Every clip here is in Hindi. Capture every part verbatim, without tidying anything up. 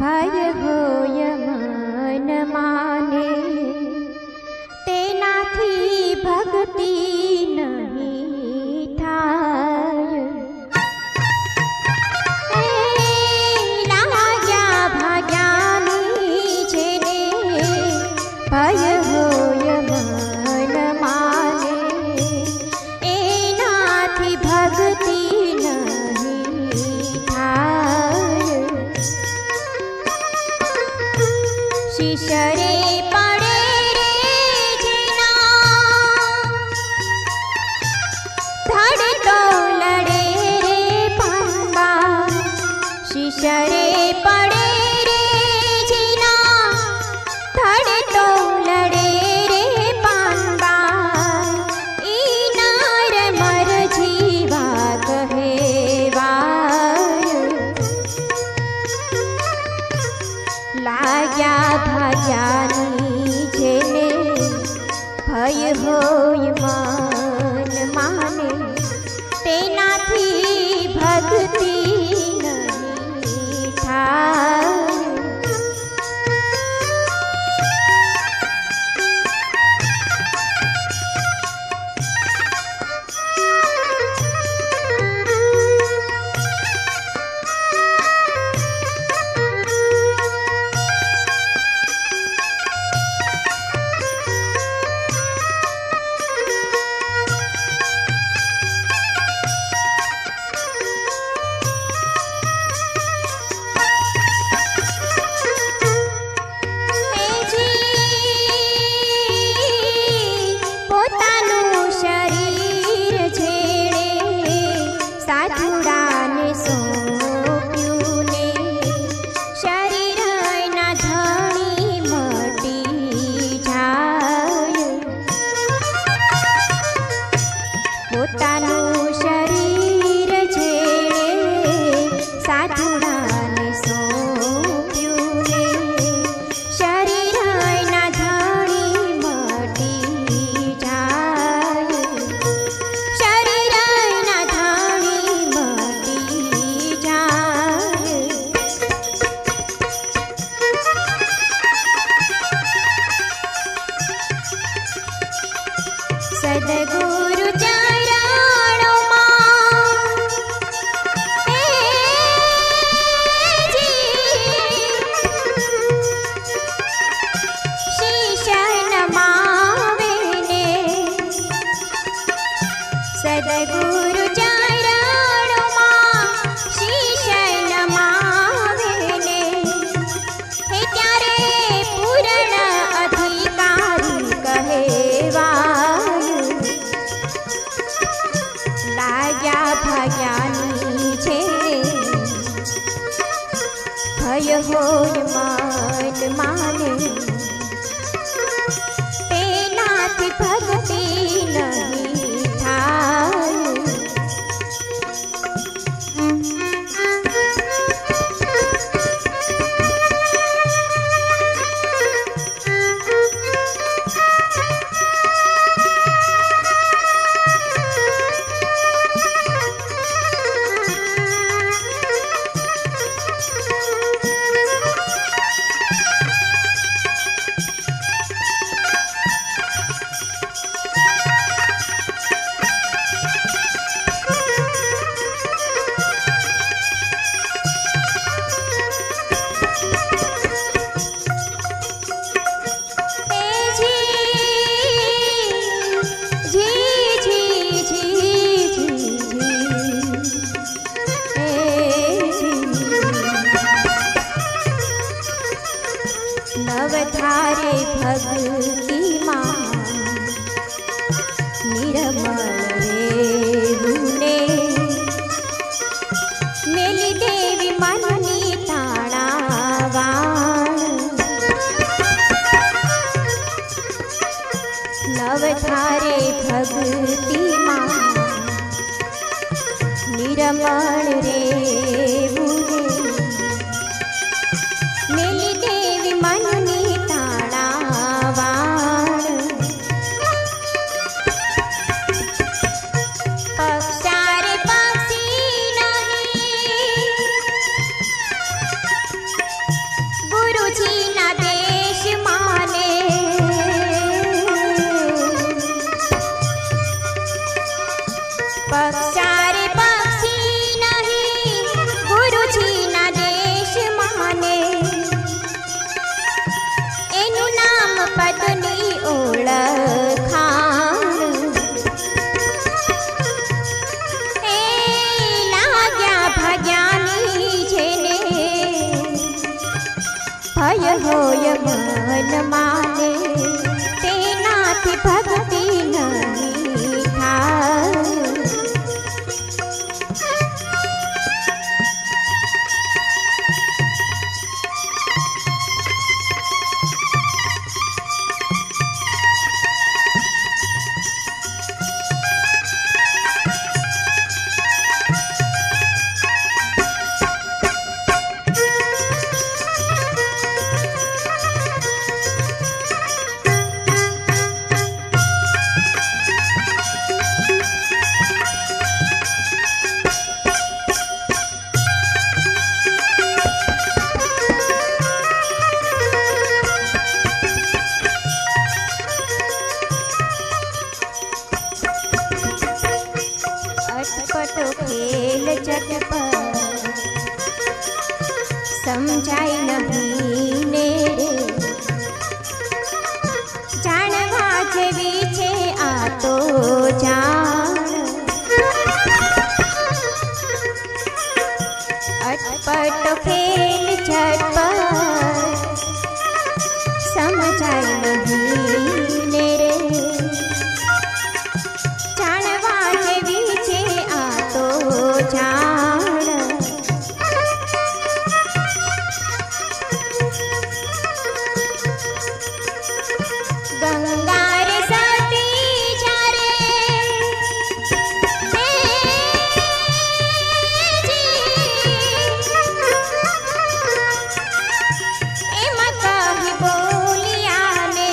भय होय मन माने तेनाथी भक्ति नहीं थाय। लाग्या भाग्यानी जेने भय होय मन माने एनाथी भक्ति नहीं थाय। शिशरे पड़े रे जिना धड़ तो लड़े रे पंबा। शिशरे पड़े रे जिना धड़ तो लड़े रे पंबा। इनार मर जीवा कहेवा लाग्या भाग्यानी जेने भय होय मन माने तेनाथी भक्ति नहीं थाय। પોતાનું શરીર છેડે સાધુડાને સોંપ્યું ને શરીરના ધણી મટી જાય. શરીરના ધણી મટી જાય. સદગુરુ સદગુરુ ચરણોમાં શીશ નમાવે ને હે ત્યારે પૂર્ણ અધિકારી કહેવાયું. લાગ્યા ભાગ્યાની છે ભય હોય મન માને તેનાથી ભક્તિ નહીં થાય. નવધારે ભક્તિમાં નિર્મળ રેવું ને મેલી દેવી મનની તાણાવાણ. નવધારે ભક્તિમાં નિર્મળ રેવું ને મેલી દેવી મનની તાણાવાણ. होय मन माने तेनाथी भक्ति नहीं थाय। अटपटो खेल चटपट समझाई नहीं नेरे जानवा जेवी छे आ तो जान। अटपटो खेल चटपट समझाई नहीं नेरे जानवा जेवी छे आ तो जान। गंगार सती जारे एम कही बोलिया ने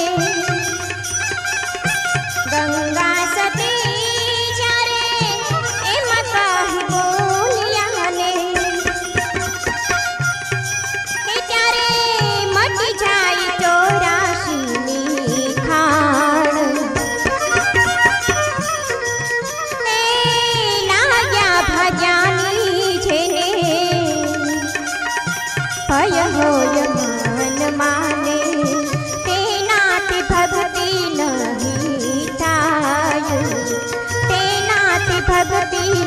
गंगा सती जारे एम कही बोलिया ने त्यारे मटी जाई चौरासी खाण ने लाग्या भजानी छेने भय होय मन माने तेनाथी भक्ति नहीं थाय। तेनाथी भक्ति